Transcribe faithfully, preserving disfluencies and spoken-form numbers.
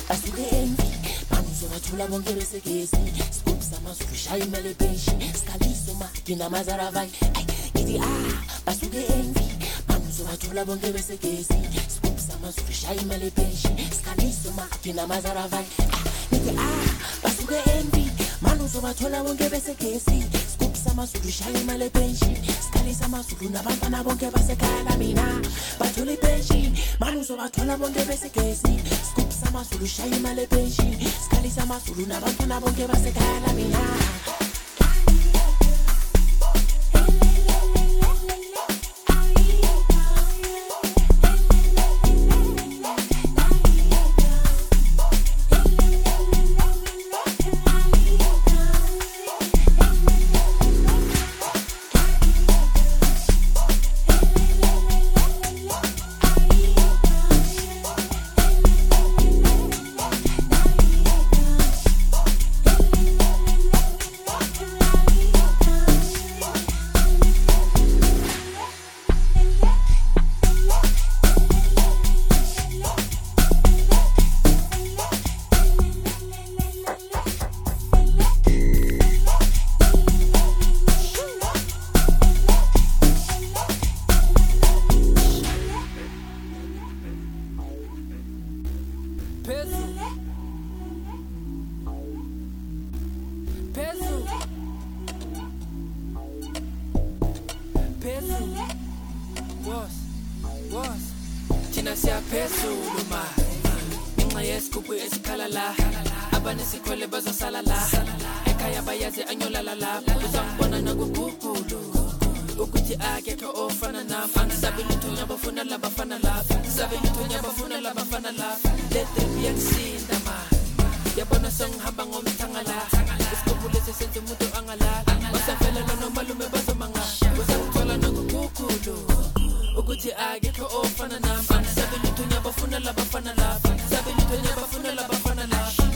basuke envy banuzobathula bonke besegesi scoop samazulu shaya imali pension skaliso ma dinamazaravai ngithi ah basuke envy banuzobathula bonke besegesi scoop samazulu shaya imali pension skaliso ma dinamazaravai ngithi ah basuke envy banuzobathula bonke besegesi scoop samazulu shaya imali pension skalisa amazulu nabantwana bonke basekhaya mina bathula ipension banuzobathola bonke besegesi scoop samazulu shaya imali pension skalisa amazulu nabantwana bonke basekhaya mina Bafana la, bafana la, sabe lito nya bafuna la, bafana la.